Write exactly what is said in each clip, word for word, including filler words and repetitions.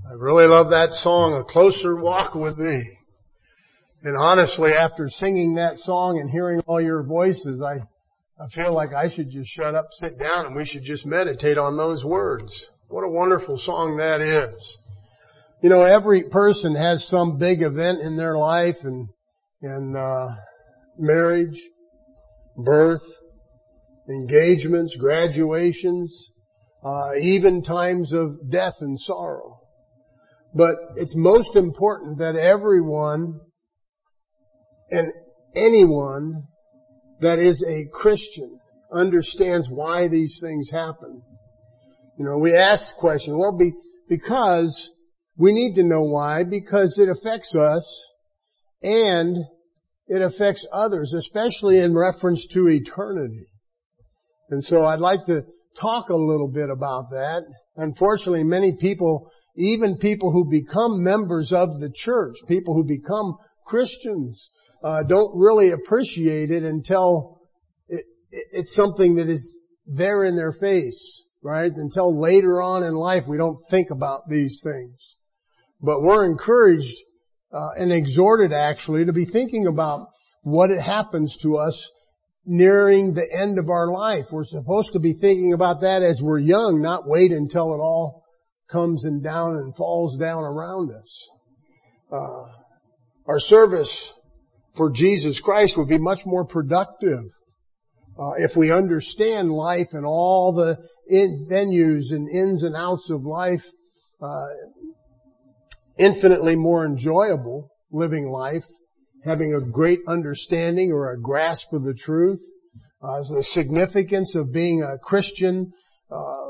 I really love that song, A Closer Walk with Thee. And honestly, after singing that song and hearing all your voices, I, I feel like I should just shut up, sit down, and we should just meditate on those words. What a wonderful song that is. You know, every person has some big event in their life, and, and, uh, marriage, birth, engagements, graduations, uh, even times of death and sorrow. But it's most important that everyone and anyone that is a Christian understands why these things happen. You know, we ask the question, well, be, because we need to know why, because it affects us and it affects others, especially in reference to eternity. And so I'd like to talk a little bit about that. Unfortunately, many people, even people who become members of the church, people who become Christians, uh, don't really appreciate it until it, it, it's something that is there in their face, right? Until later on in life, we don't think about these things. But we're encouraged uh, and exhorted actually to be thinking about what it happens to us nearing the end of our life. We're supposed to be thinking about that as we're young, not wait until it all comes and down and falls down around us. Uh, our service for Jesus Christ would be much more productive uh, if we understand life and all the in, venues and ins and outs of life, uh, infinitely more enjoyable living life, having a great understanding or a grasp of the truth, uh, the significance of being a Christian, uh,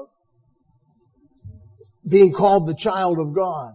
being called the child of God.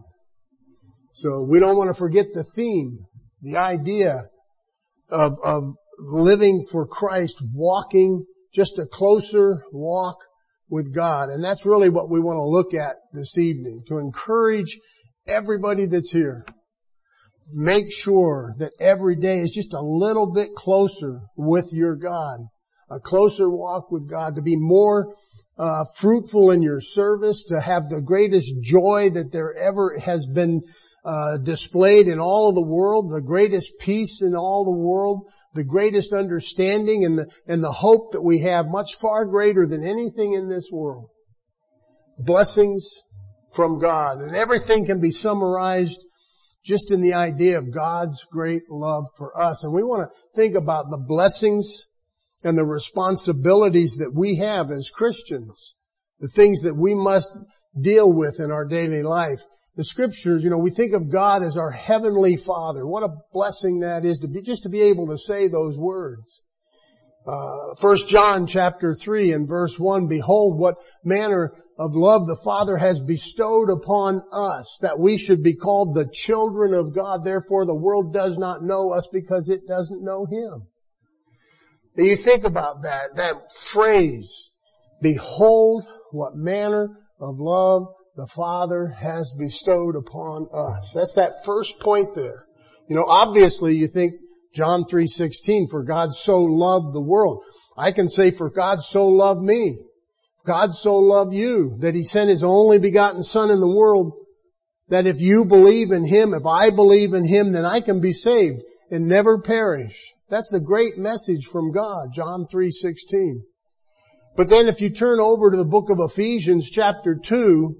So we don't want to forget the theme, the idea of, of living for Christ, walking just a closer walk with God. And that's really what we want to look at this evening, to encourage everybody that's here. Make sure that every day is just a little bit closer with your God, a closer walk with God, to be more uh, fruitful in your service, to have the greatest joy that there ever has been uh, displayed in all of the world, the greatest peace in all the world, the greatest understanding and the, and the hope that we have, much far greater than anything in this world. Blessings from God. And everything can be summarized just in the idea of God's great love for us. And we want to think about the blessings and the responsibilities that we have as Christians, the things that we must deal with in our daily life. The scriptures, you know, we think of God as our heavenly Father. What a blessing that is to be, just to be able to say those words. Uh, First John chapter three and verse one, behold what manner of love the Father has bestowed upon us, that we should be called the children of God. Therefore the world does not know us because it doesn't know Him. And you think about that, that phrase, behold what manner of love the Father has bestowed upon us. That's that first point there. You know, obviously you think John three sixteen, for God so loved the world. I can say, for God so loved me. God so loved you that He sent His only begotten Son in the world, that if you believe in Him, if I believe in Him, then I can be saved and never perish. That's the great message from God, John three sixteen. But then if you turn over to the book of Ephesians chapter two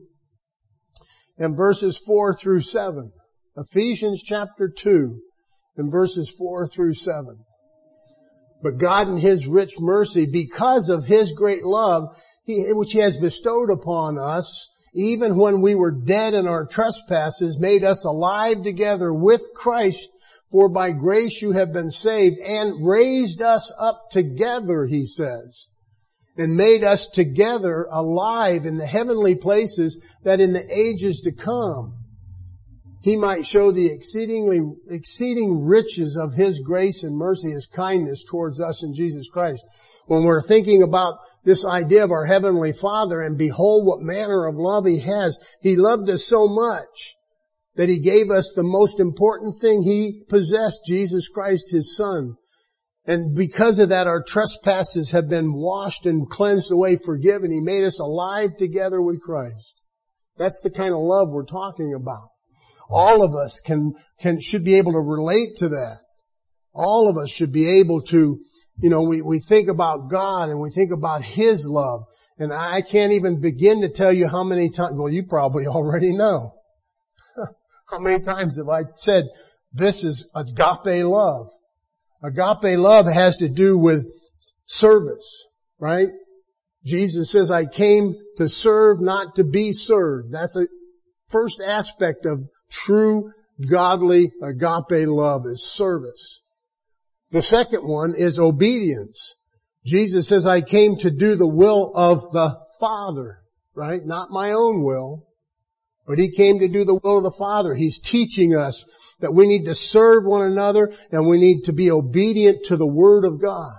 and verses four through seven. Ephesians chapter two and verses four through seven. But God in His rich mercy, because of His great love, He, which He has bestowed upon us, even when we were dead in our trespasses, made us alive together with Christ, for by grace you have been saved, and raised us up together, He says, and made us together alive in the heavenly places, that in the ages to come He might show the exceedingly, exceeding riches of His grace and mercy, His kindness towards us in Jesus Christ. When we're thinking about this idea of our Heavenly Father, and behold what manner of love He has, He loved us so much that He gave us the most important thing He possessed, Jesus Christ, His Son. And because of that, our trespasses have been washed and cleansed away, forgiven. He made us alive together with Christ. That's the kind of love we're talking about. All of us can, can, should be able to relate to that. All of us should be able to, you know, we, we think about God and we think about His love. And I can't even begin to tell you how many times, well, you probably already know. How many times have I said, this is agape love? Agape love has to do with service, right? Jesus says, I came to serve, not to be served. That's a first aspect of true godly agape love is service. The second one is obedience. Jesus says, I came to do the will of the Father, right? Not my own will, but He came to do the will of the Father. He's teaching us that we need to serve one another and we need to be obedient to the Word of God.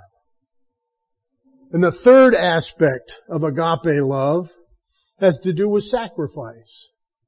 And the third aspect of agape love has to do with sacrifice.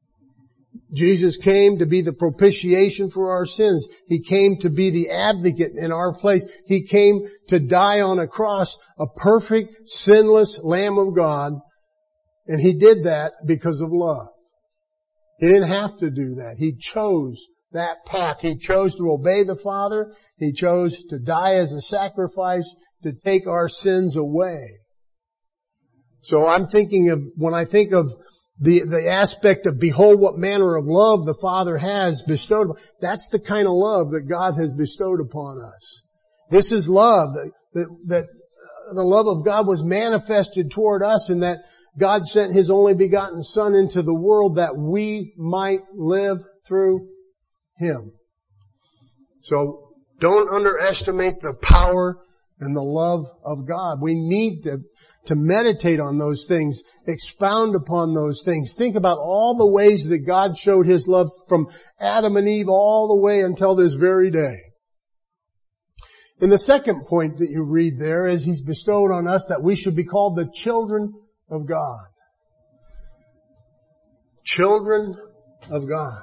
Jesus came to be the propitiation for our sins. He came to be the advocate in our place. He came to die on a cross, a perfect, sinless Lamb of God. And He did that because of love. He didn't have to do that. He chose that path. He chose to obey the Father. He chose to die as a sacrifice to take our sins away. So I'm thinking of, when I think of the, the aspect of behold what manner of love the Father has bestowed, that's the kind of love that God has bestowed upon us. This is love, that, that, that uh, the love of God was manifested toward us in that God sent His only begotten Son into the world that we might live through Him. So don't underestimate the power and the love of God. We need to, to meditate on those things, expound upon those things. Think about all the ways that God showed His love from Adam and Eve all the way until this very day. And the second point that you read there is He's bestowed on us that we should be called the children of God. Children of God.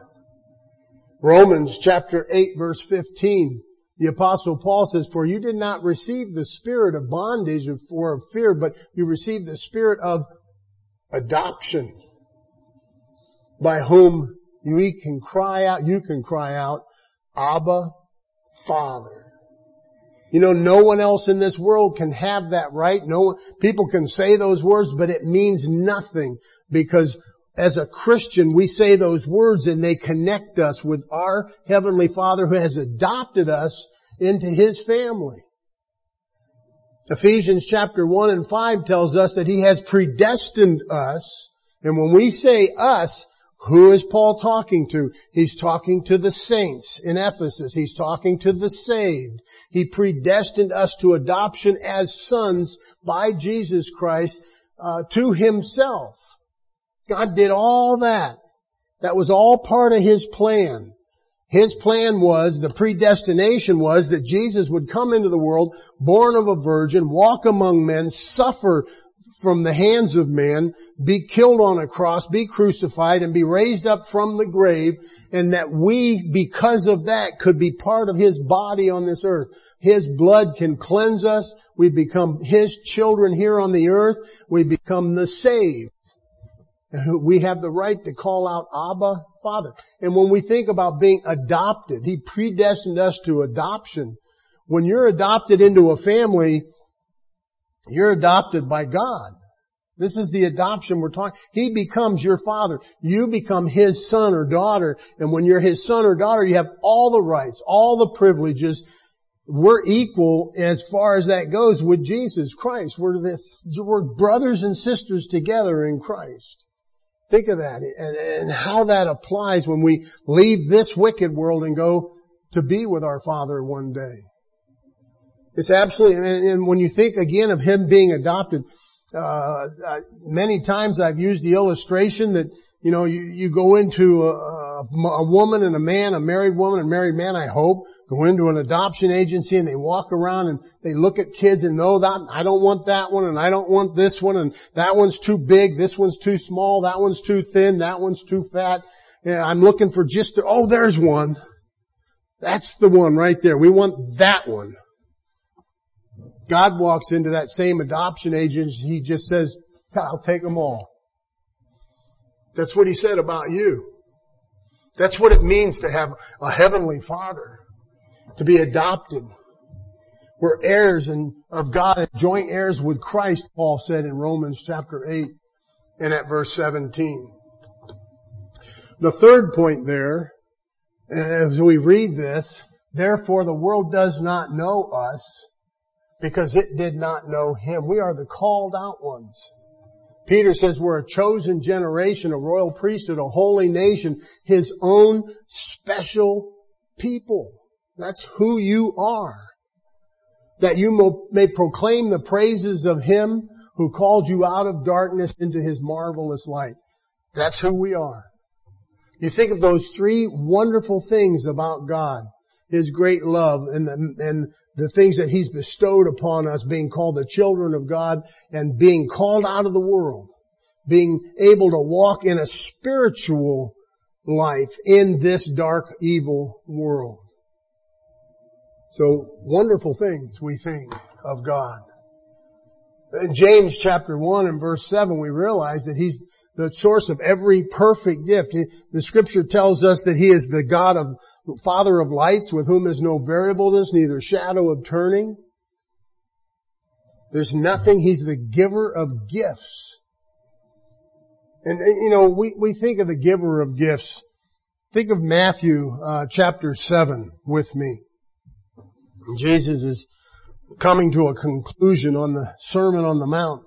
Romans chapter eight verse fifteen. The Apostle Paul says, for you did not receive the spirit of bondage or of fear, but you received the spirit of adoption, by whom you can cry out, you can cry out, Abba, Father. You know, no one else in this world can have that right. No people can say those words, but it means nothing, because as a Christian, we say those words and they connect us with our Heavenly Father who has adopted us into His family. Ephesians chapter one and five tells us that He has predestined us. And when we say us, who is Paul talking to? He's talking to the saints in Ephesus. He's talking to the saved. He predestined us to adoption as sons by Jesus Christ uh, to Himself. God did all that. That was all part of His plan. His plan was, the predestination was that Jesus would come into the world, born of a virgin, walk among men, suffer from the hands of men, be killed on a cross, be crucified, and be raised up from the grave, and that we, because of that, could be part of His body on this earth. His blood can cleanse us. We become His children here on the earth. We become the saved. We have the right to call out Abba, Father. And when we think about being adopted, He predestined us to adoption. When you're adopted into a family, you're adopted by God. This is the adoption we're talking. He becomes your father. You become His son or daughter. And when you're His son or daughter, you have all the rights, all the privileges. We're equal as far as that goes with Jesus Christ. We're, the, we're brothers and sisters together in Christ. Think of that and, and how that applies when we leave this wicked world and go to be with our Father one day. It's absolutely, and, and when you think again of Him being adopted, uh, many times I've used the illustration that, you know, you, you go into a, a woman and a man, a married woman and married man, I hope, go into an adoption agency and they walk around and they look at kids and know that, I don't want that one and I don't want this one and that one's too big, this one's too small, that one's too thin, that one's too fat. And I'm looking for just, the, oh, there's one. That's the one right there. We want that one. God walks into that same adoption agency. He just says, I'll take them all. That's what he said about you. That's what it means to have a heavenly Father, to be adopted. We're heirs and of God and joint heirs with Christ, Paul said in Romans chapter eight and at verse seventeen. The third point there, as we read this, therefore the world does not know us because it did not know him. We are the called out ones. Peter says we're a chosen generation, a royal priesthood, a holy nation, his own special people. That's who you are. That you may proclaim the praises of him who called you out of darkness into his marvelous light. That's who we are. You think of those three wonderful things about God. His great love and the, and the things that he's bestowed upon us, being called the children of God and being called out of the world, being able to walk in a spiritual life in this dark, evil world. So wonderful things we think of God. In James chapter one and verse seven, we realize that he's the source of every perfect gift. The scripture tells us that he is the God of Father of lights, with whom is no variableness, neither shadow of turning. There's nothing. He's the giver of gifts. And, you know, we, we think of the giver of gifts. Think of Matthew uh, chapter seven with me. Jesus is coming to a conclusion on the Sermon on the Mount.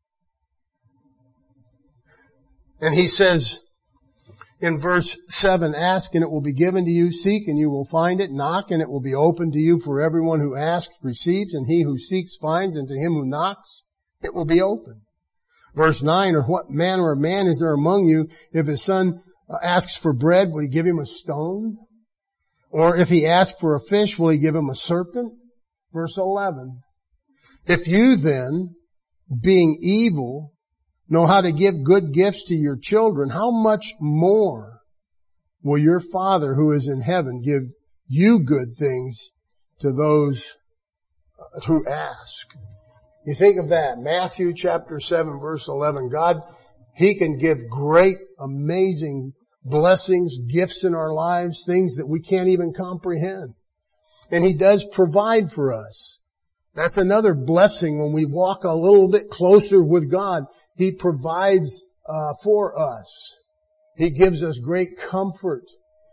And he says in verse seven, ask and it will be given to you, seek and you will find it, knock and it will be opened to you, for everyone who asks receives, and he who seeks finds, and to him who knocks it will be opened. Verse nine, or what manner of man is there among you, if his son asks for bread, will he give him a stone? Or if he asks for a fish, will he give him a serpent? Verse eleven, if you then, being evil, know how to give good gifts to your children, how much more will your Father who is in heaven give you good things to those who ask? You think of that, Matthew chapter seven verse eleven. God, he can give great, amazing blessings, gifts in our lives, things that we can't even comprehend. And he does provide for us. That's another blessing when we walk a little bit closer with God. He provides uh, for us. He gives us great comfort.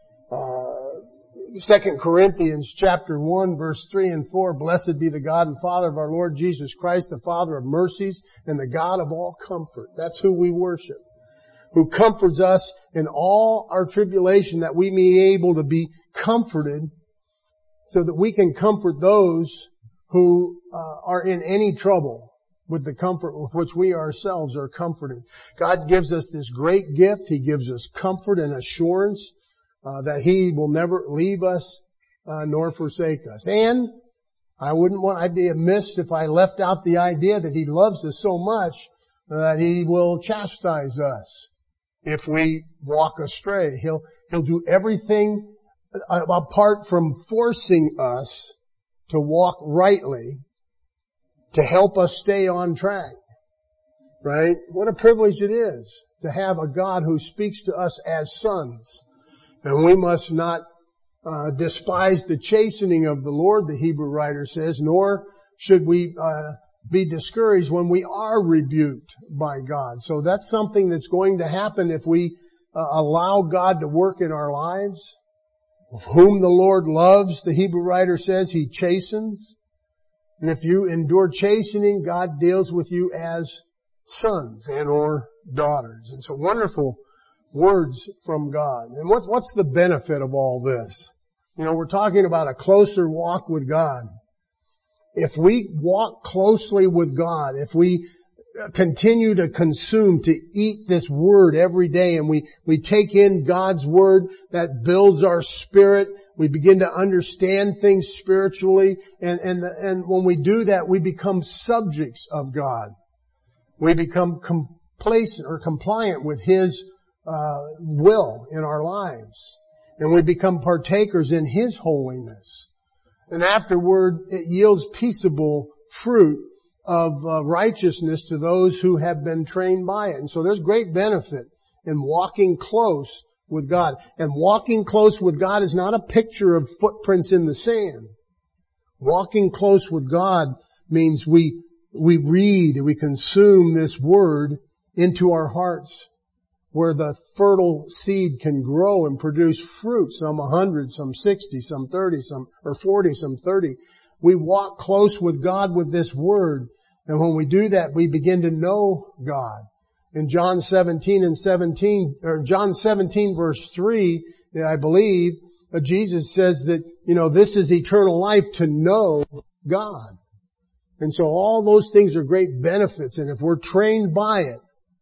Uh, Second Corinthians chapter one verse three and four, blessed be the God and Father of our Lord Jesus Christ, the Father of mercies and the God of all comfort. That's who we worship. Who comforts us in all our tribulation, that we may be able to be comforted so that we can comfort those who uh, are in any trouble with the comfort with which we ourselves are comforted. God gives us this great gift. He gives us comfort and assurance uh, that he will never leave us uh, nor forsake us. And I wouldn't want, I'd be amiss if I left out the idea that he loves us so much that he will chastise us if we walk astray. He'll, he'll do everything apart from forcing us to walk rightly, to help us stay on track. Right? What a privilege it is to have a God who speaks to us as sons. And we must not uh, despise the chastening of the Lord, the Hebrew writer says, nor should we uh, be discouraged when we are rebuked by God. So that's something that's going to happen if we uh, allow God to work in our lives. Whom the Lord loves, the Hebrew writer says, he chastens. And if you endure chastening, God deals with you as sons and or daughters. And so wonderful words from God. And what's, what's the benefit of all this? You know, we're talking about a closer walk with God. If we walk closely with God, if we continue to consume, to eat this word every day, and we, we take in God's word that builds our spirit, we begin to understand things spiritually, and, and, the, and when we do that, we become subjects of God. We become complacent or compliant with his uh, will in our lives. And we become partakers in his holiness. And afterward, it yields peaceable fruit of uh, righteousness to those who have been trained by it. And so there's great benefit and walking close with God. And walking close with God is not a picture of footprints in the sand. Walking close with God means we, we read and we consume this word into our hearts, where the fertile seed can grow and produce fruit, some a hundred, some sixty, some thirty, some, or forty, some thirty. We walk close with God with this word. And when we do that, we begin to know God. In John seventeen and seventeen, or John seventeen verse three, I believe, uh, Jesus says that, you know, this is eternal life, to know God. And so all those things are great benefits. And if we're trained by it,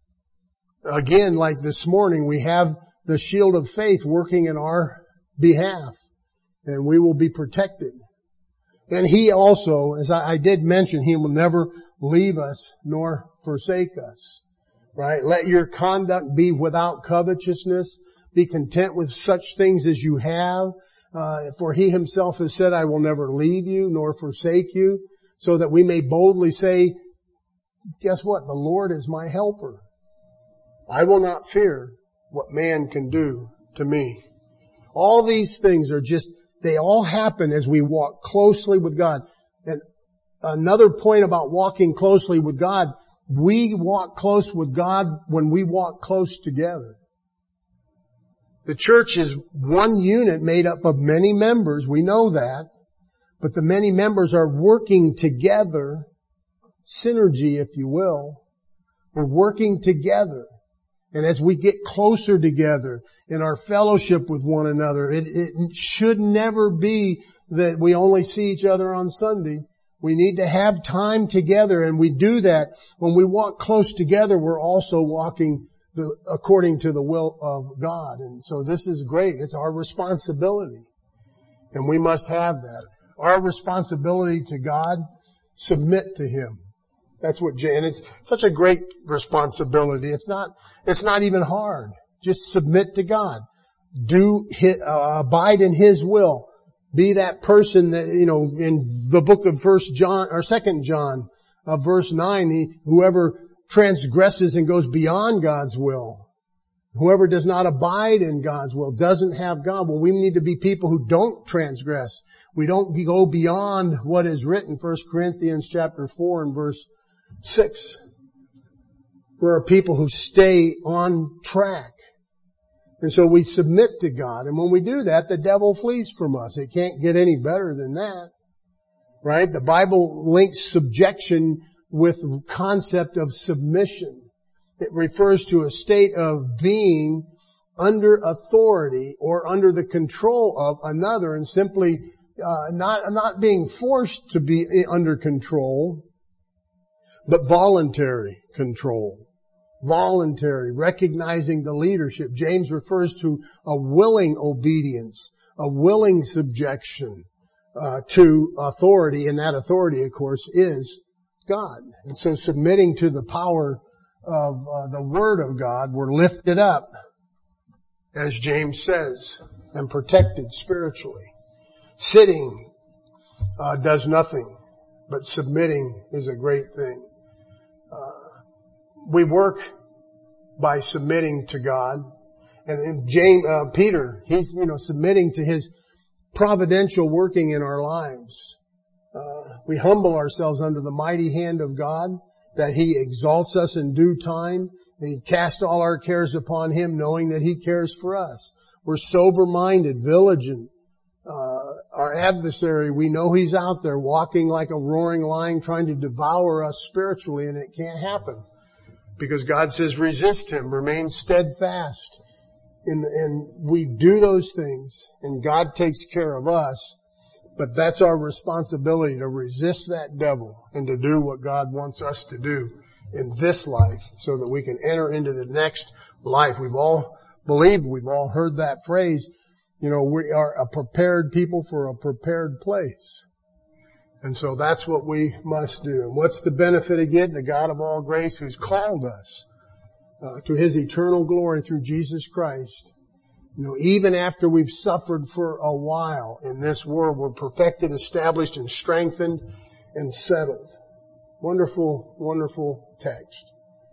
again, like this morning, we have the shield of faith working in our behalf, and we will be protected. And He also, as I, I did mention, He will never leave us nor forsake us. Right? Let your conduct be without covetousness. Be content with such things as you have. Uh, for He Himself has said, I will never leave you nor forsake you, so that we may boldly say, guess what? The Lord is my helper. I will not fear what man can do to me. All these things are just, they all happen as we walk closely with God. And another point about walking closely with God, we walk close with God when we walk close together. The church is one unit made up of many members. We know that. But the many members are working together. Synergy, if you will. We're working together. And as we get closer together in our fellowship with one another, it, it should never be that we only see each other on Sunday. We need to have time together, and we do that. When we walk close together, we're also walking the, according to the will of God. And so this is great. It's our responsibility. And we must have that. Our responsibility to God, submit to Him. That's what, and it's such a great responsibility. It's not, it's not even hard. Just submit to God. Do, uh, abide in His will. Be that person that, you know, in the book of First John, or Second John, uh, verse nine, he, whoever transgresses and goes beyond God's will, whoever does not abide in God's will, doesn't have God. Well, we need to be people who don't transgress. We don't go beyond what is written. First Corinthians chapter four and verse six. We're a people who stay on track. And so we submit to God. And when we do that, the devil flees from us. It can't get any better than that. Right? The Bible links subjection with the concept of submission. It refers to a state of being under authority or under the control of another, and simply uh, not not being forced to be under control, but voluntary control. Voluntary, recognizing the leadership. James refers to a willing obedience, a willing subjection uh, to authority, and that authority, of course, is God. And so submitting to the power of uh, the Word of God, we're lifted up, as James says, and protected spiritually. Sitting uh, does nothing, but submitting is a great thing. Uh, we work by submitting to God. And, and James, uh, Peter, he's, you know, submitting to His providential working in our lives. Uh, we humble ourselves under the mighty hand of God, that He exalts us in due time, and He casts all our cares upon Him, knowing that He cares for us. We're sober-minded, vigilant. Uh, our adversary, we know he's out there walking like a roaring lion trying to devour us spiritually, and it can't happen. Because God says resist him, remain steadfast. In the, and we do those things, and God takes care of us. But that's our responsibility, to resist that devil and to do what God wants us to do in this life, so that we can enter into the next life. We've all believed, we've all heard that phrase, you know, we are a prepared people for a prepared place. And so that's what we must do. And what's the benefit again? The God of all grace, who's called us uh, to His eternal glory through Jesus Christ. You know, even after we've suffered for a while in this world, we're perfected, established, and strengthened, and settled. Wonderful, wonderful text.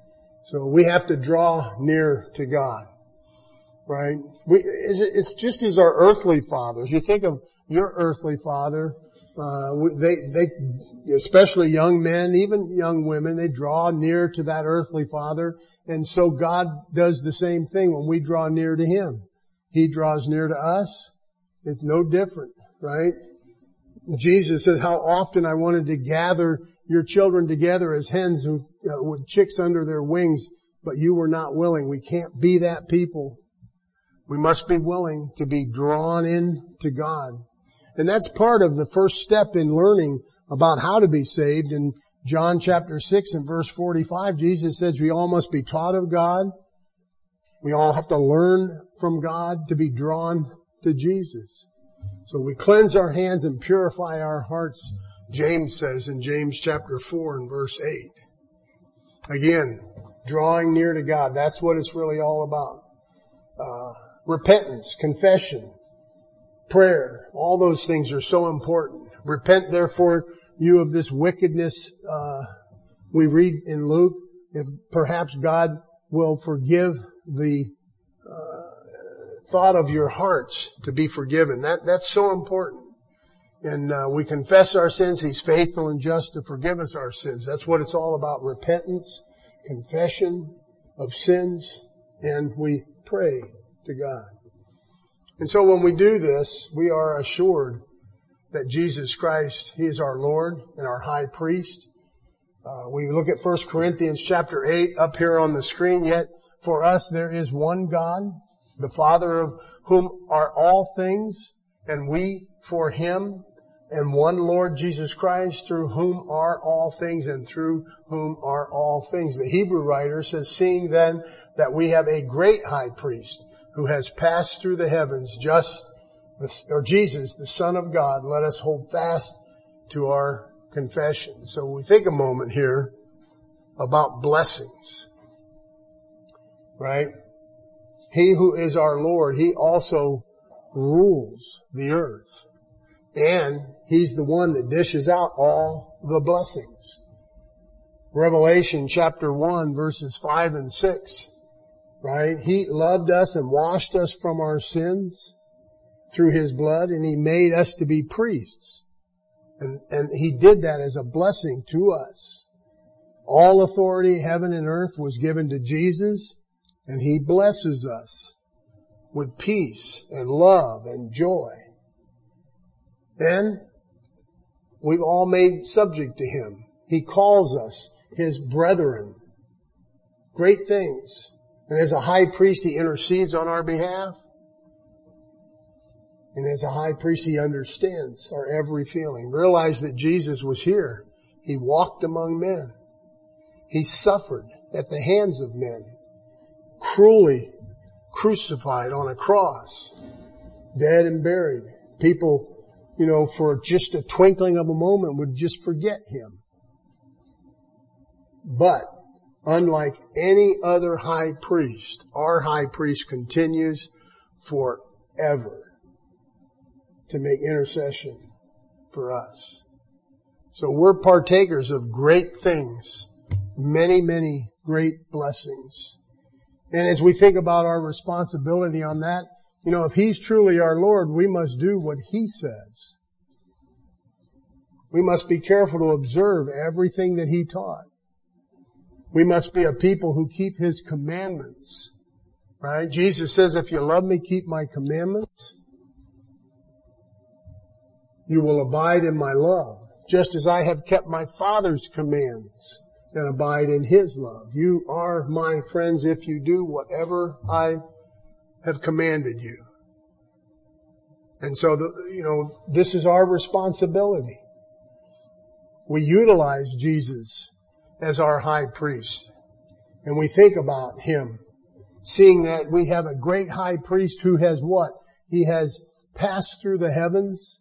So we have to draw near to God, right? We, it's just as our earthly fathers. You think of your earthly father, uh, they, they, especially young men, even young women, they draw near to that earthly father. And so God does the same thing when we draw near to Him. He draws near to us. It's no different, right? Jesus says, how often I wanted to gather your children together as hens who, uh, with chicks under their wings, but you were not willing. We can't be that people. We must be willing to be drawn in to God. And that's part of the first step in learning about how to be saved. In John chapter six and verse forty-five, Jesus says we all must be taught of God. We all have to learn from God to be drawn to Jesus. So we cleanse our hands and purify our hearts, James says in James chapter four and verse eight. Again, drawing near to God. That's what it's really all about. Uh, repentance, confession, prayer, all those things are so important. Repent therefore you of this wickedness, uh, we read in Luke, if perhaps God will forgive the uh, thought of your hearts to be forgiven. That, that's so important. And uh, we confess our sins. He's faithful and just to forgive us our sins. That's what it's all about. Repentance, confession of sins, and we pray to God. And so when we do this, we are assured that Jesus Christ, He is our Lord and our high priest. Uh, we look at First Corinthians chapter eight up here on the screen. Yet for us there is one God, the Father of whom are all things, and we for Him, and one Lord Jesus Christ, through whom are all things and through whom are all things. The Hebrew writer says, seeing then that we have a great high priest who has passed through the heavens, just, or Jesus, the Son of God, let us hold fast to our confession. So we think a moment here about blessings, right? He who is our Lord, He also rules the earth. And He's the one that dishes out all the blessings. Revelation chapter one verses five and six, right? He loved us and washed us from our sins through His blood, and He made us to be priests. And, and He did that as a blessing to us. All authority, heaven and earth, was given to Jesus, and He blesses us with peace and love and joy. And we've all made subject to Him. He calls us His brethren. Great things. And as a high priest, He intercedes on our behalf. And as a high priest, He understands our every feeling. Realize that Jesus was here. He walked among men. He suffered at the hands of men. Cruelly crucified on a cross. Dead and buried. People, you know, for just a twinkling of a moment would just forget Him. But unlike any other high priest, our high priest continues forever to make intercession for us. So we're partakers of great things, many, many great blessings. And as we think about our responsibility on that, you know, if He's truly our Lord, we must do what He says. We must be careful to observe everything that He taught. We must be a people who keep His commandments, right? Jesus says, if you love me, keep my commandments. You will abide in my love, just as I have kept my Father's commands and abide in His love. You are my friends if you do whatever I have commanded you. And so, the, you know, this is our responsibility. We utilize Jesus as our high priest. And we think about Him, seeing that we have a great high priest who has what? He has passed through the heavens.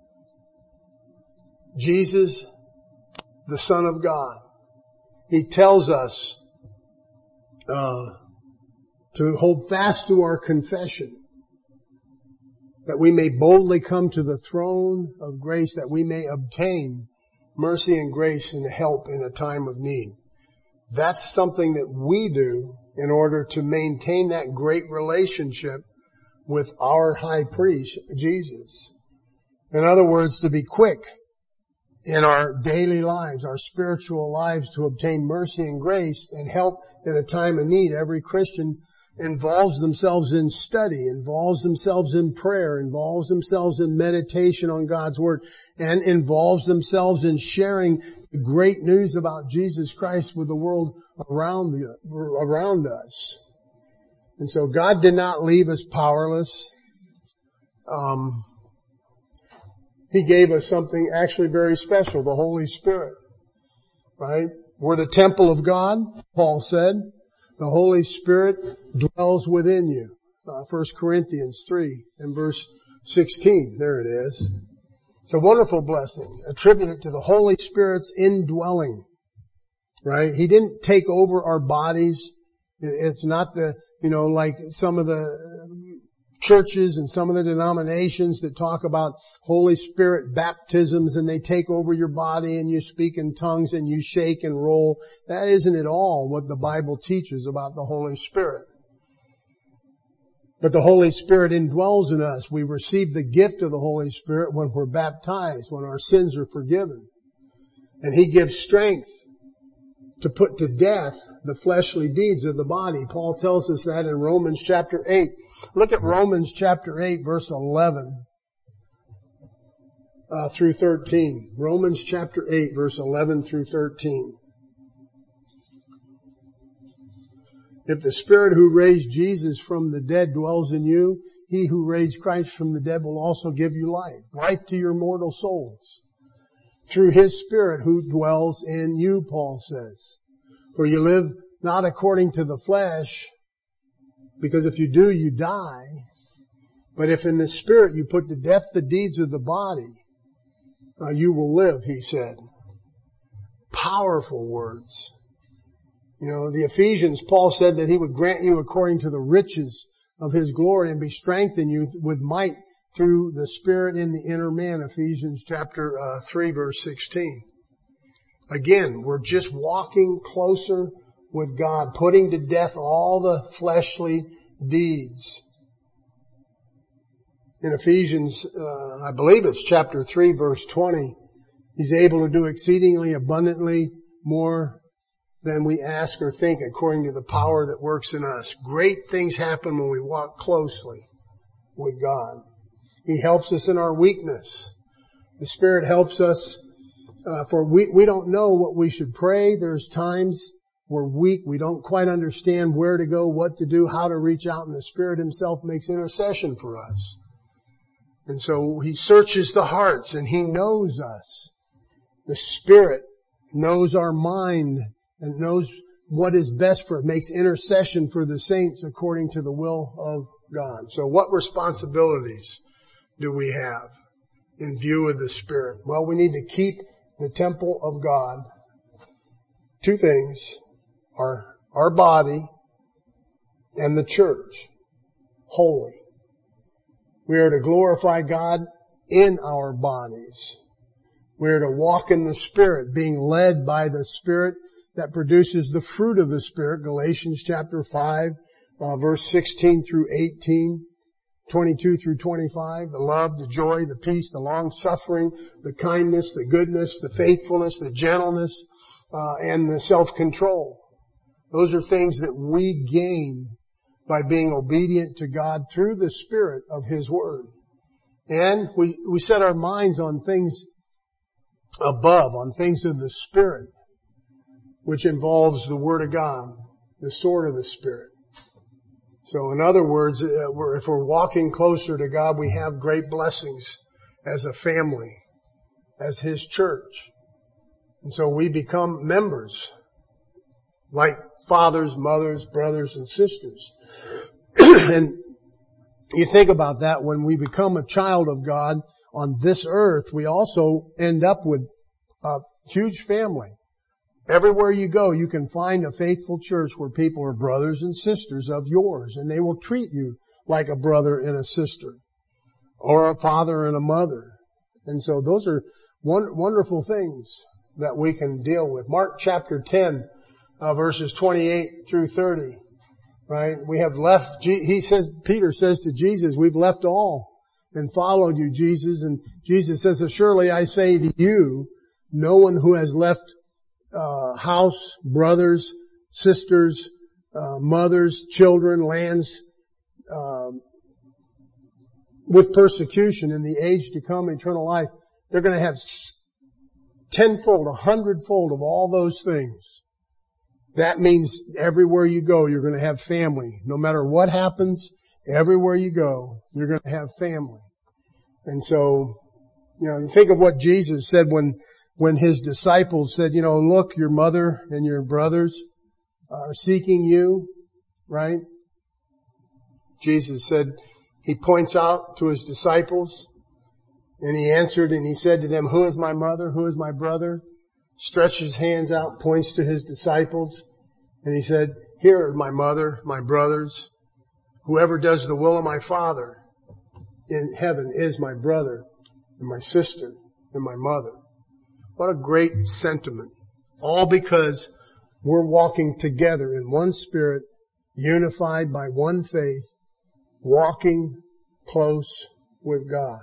Jesus, the Son of God. He tells us uh, to hold fast to our confession, that we may boldly come to the throne of grace, that we may obtain mercy and grace and help in a time of need. That's something that we do in order to maintain that great relationship with our high priest, Jesus. In other words, to be quick in our daily lives, our spiritual lives, to obtain mercy and grace and help in a time of need. Every Christian involves themselves in study, involves themselves in prayer, involves themselves in meditation on God's Word, and involves themselves in sharing the great news about Jesus Christ with the world around the, around us. And so God did not leave us powerless. Um, He gave us something actually very special, the Holy Spirit, right? We're the temple of God, Paul said. The Holy Spirit dwells within you. Uh, First Corinthians three and verse sixteen. There it is. It's a wonderful blessing attributed to the Holy Spirit's indwelling, right? He didn't take over our bodies. It's not the, you know, like some of the churches and some of the denominations that talk about Holy Spirit baptisms and they take over your body and you speak in tongues and you shake and roll. That isn't at all what the Bible teaches about the Holy Spirit. But the Holy Spirit indwells in us. We receive the gift of the Holy Spirit when we're baptized, when our sins are forgiven. And He gives strength to put to death the fleshly deeds of the body. Paul tells us that in Romans chapter eight. Look at Romans chapter eight, verse eleven uh, through thirteen. Romans chapter eight, verse eleven through thirteen. If the Spirit who raised Jesus from the dead dwells in you, He who raised Christ from the dead will also give you life, life to your mortal souls, through His Spirit who dwells in you, Paul says. For you live not according to the flesh, because if you do, you die. But if in the Spirit you put to death the deeds of the body, uh, you will live, he said. Powerful words. You know, the Ephesians, Paul said that He would grant you according to the riches of His glory and be strengthened you with might through the Spirit in the inner man, Ephesians chapter uh, three, verse sixteen. Again, we're just walking closer with God, putting to death all the fleshly deeds. In Ephesians, uh, I believe it's chapter three, verse twenty, He's able to do exceedingly abundantly more than we ask or think according to the power that works in us. Great things happen when we walk closely with God. He helps us in our weakness. The Spirit helps us, uh, for we, we don't know what we should pray. There's times we're weak. We don't quite understand where to go, what to do, how to reach out, and the Spirit Himself makes intercession for us. And so He searches the hearts and He knows us. The Spirit knows our mind and knows what is best for it, makes intercession for the saints according to the will of God. So what responsibilities do we have in view of the Spirit? Well, we need to keep the temple of God. Two things, our, our body and the church, holy. We are to glorify God in our bodies. We are to walk in the Spirit, being led by the Spirit that produces the fruit of the Spirit, Galatians chapter five, uh, verse sixteen through eighteen. twenty-two through twenty-five, the love, the joy, the peace, the long-suffering, the kindness, the goodness, the faithfulness, the gentleness, uh, and the self-control. Those are things that we gain by being obedient to God through the Spirit of His Word. And we, we set our minds on things above, on things of the Spirit, which involves the Word of God, the sword of the Spirit. So in other words, if we're walking closer to God, we have great blessings as a family, as His church. And so we become members, like fathers, mothers, brothers, and sisters. And you think about that, when we become a child of God on this earth, we also end up with a huge family. Everywhere you go, you can find a faithful church where people are brothers and sisters of yours, and they will treat you like a brother and a sister, or a father and a mother. And so those are wonderful things that we can deal with. Mark chapter ten, uh, verses twenty-eight through thirty. Right? We have left, he says, Peter says to Jesus, we've left all and followed you, Jesus. And Jesus says, surely I say to you, no one who has left uh, house, brothers, sisters, uh, mothers, children, lands, uh, with persecution in the age to come, eternal life, they're going to have tenfold, a hundredfold of all those things. That means everywhere you go, you're going to have family. No matter what happens, everywhere you go, you're going to have family. And so, you know, think of what Jesus said when, when his disciples said, you know, look, your mother and your brothers are seeking you, right? Jesus said, he points out to his disciples, and he answered and he said to them, who is my mother? Who is my brother? Stretched his hands out, points to his disciples, and he said, here are my mother, my brothers. Whoever does the will of my Father in heaven is my brother and my sister and my mother. What a great sentiment. All because we're walking together in one spirit, unified by one faith, walking close with God.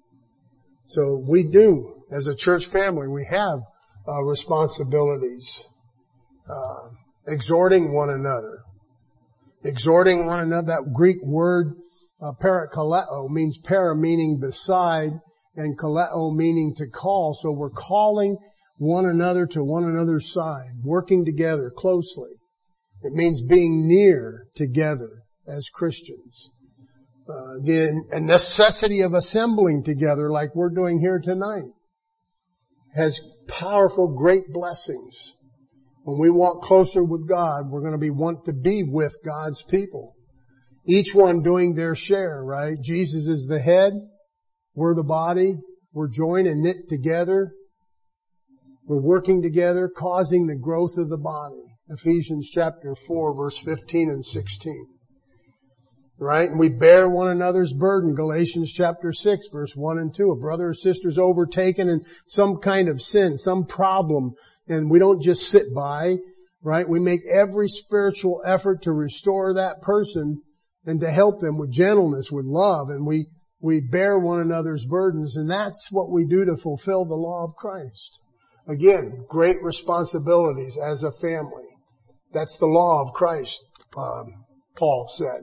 So we do, as a church family, we have Uh, responsibilities, uh, exhorting one another, exhorting one another. That Greek word, uh, parakaleo, means para meaning beside and kaleo meaning to call. So we're calling one another to one another's side, working together closely. It means being near together as Christians. Uh, the necessity of assembling together like we're doing here tonight has powerful, great blessings. When we walk closer with God, we're going to be want to be with God's people. Each one doing their share, right? Jesus is the head. We're the body. We're joined and knit together. We're working together, causing the growth of the body. Ephesians chapter four, verse fifteen and sixteen. Right? And we bear one another's burden. Galatians chapter six, verse one and two. A brother or sister is overtaken in some kind of sin, some problem, and we don't just sit by, right? We make every spiritual effort to restore that person and to help them with gentleness, with love, and we, we bear one another's burdens, and that's what we do to fulfill the law of Christ. Again, great responsibilities as a family. That's the law of Christ, um, Paul said.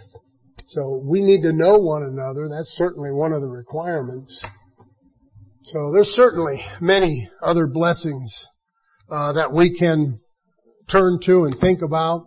So we need to know one another. That's certainly one of the requirements. So there's certainly many other blessings uh, that we can turn to and think about.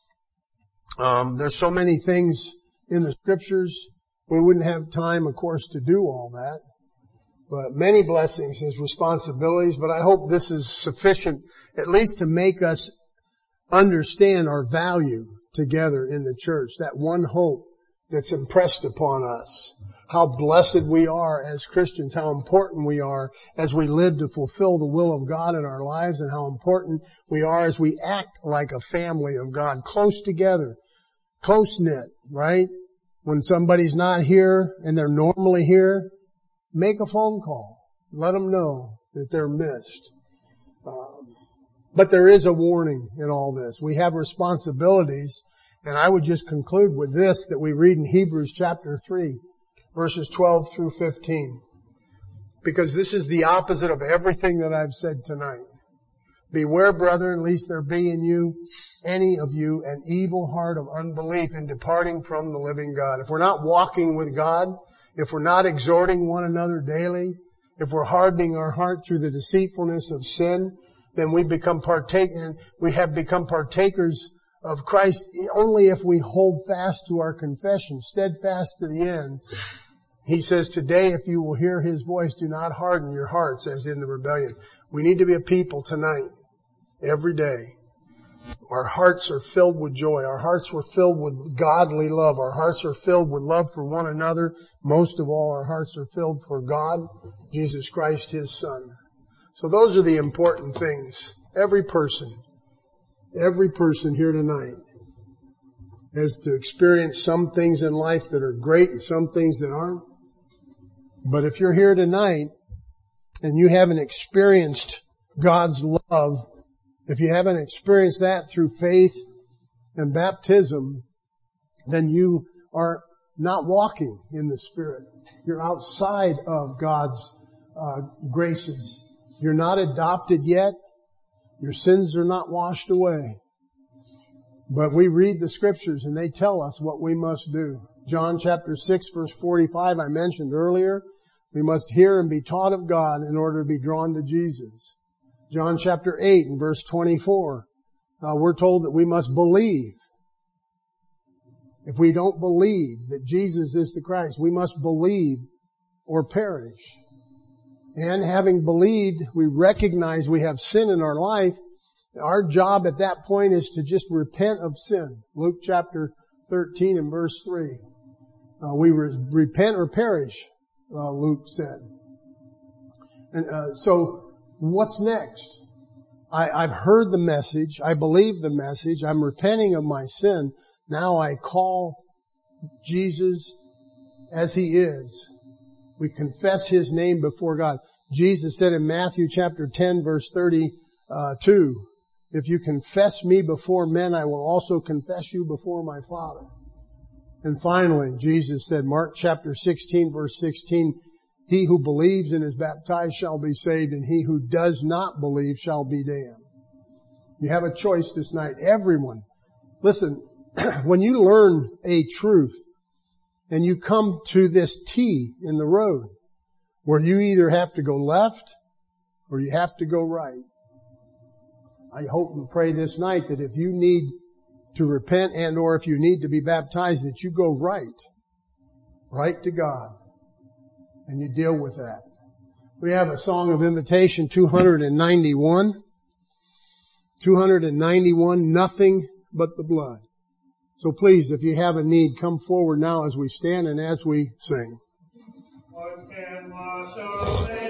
Um, there's so many things in the scriptures. We wouldn't have time, of course, to do all that. But many blessings as responsibilities. But I hope this is sufficient, at least to make us understand our value together in the church. That one hope that's impressed upon us. How blessed we are as Christians, how important we are as we live to fulfill the will of God in our lives, and how important we are as we act like a family of God, close together, close-knit, right? When somebody's not here and they're normally here, make a phone call. Let them know that they're missed. Um, but there is a warning in all this. We have responsibilities. And I would just conclude with this that we read in Hebrews chapter three, verses twelve through fifteen. Because this is the opposite of everything that I've said tonight. Beware, brethren, lest there be in you, any of you, an evil heart of unbelief in departing from the living God. If we're not walking with God, if we're not exhorting one another daily, if we're hardening our heart through the deceitfulness of sin, then we become partake, we have become partakers of Christ only if we hold fast to our confession, steadfast to the end. He says, today, if you will hear His voice, do not harden your hearts as in the rebellion. We need to be a people tonight, every day. Our hearts are filled with joy. Our hearts were filled with godly love. Our hearts are filled with love for one another. Most of all, our hearts are filled for God, Jesus Christ, His Son. So those are the important things. Every person. Every person here tonight has to experience some things in life that are great and some things that aren't. But if you're here tonight and you haven't experienced God's love If you haven't experienced that through faith and baptism, then you are not walking in the Spirit. You're outside of God's uh, graces. You're not adopted yet. Your sins are not washed away. But we read the Scriptures and they tell us what we must do. John chapter six verse forty-five I mentioned earlier. We must hear and be taught of God in order to be drawn to Jesus. John chapter eight and verse twenty-four, uh, we're told that we must believe. If we don't believe that Jesus is the Christ, we must believe or perish. And having believed, we recognize we have sin in our life. Our job at that point is to just repent of sin. Luke chapter thirteen and verse three. Uh, we re- repent or perish, uh, Luke said. And uh, so, what's next? I, I've heard the message. I believe the message. I'm repenting of my sin. Now I call Jesus as He is. We confess His name before God. Jesus said in Matthew chapter ten verse thirty-two, if you confess me before men, I will also confess you before my Father. And finally, Jesus said, Mark chapter sixteen verse sixteen, he who believes and is baptized shall be saved, and he who does not believe shall be damned. You have a choice this night. Everyone. Listen, when you learn a truth and you come to this T in the road where you either have to go left or you have to go right, I hope and pray this night that if you need to repent and or if you need to be baptized, that you go right, right to God, and you deal with that. We have a song of invitation, two ninety-one. two ninety-one, Nothing But the Blood. So please, if you have a need, come forward now as we stand and as we sing. What can wash away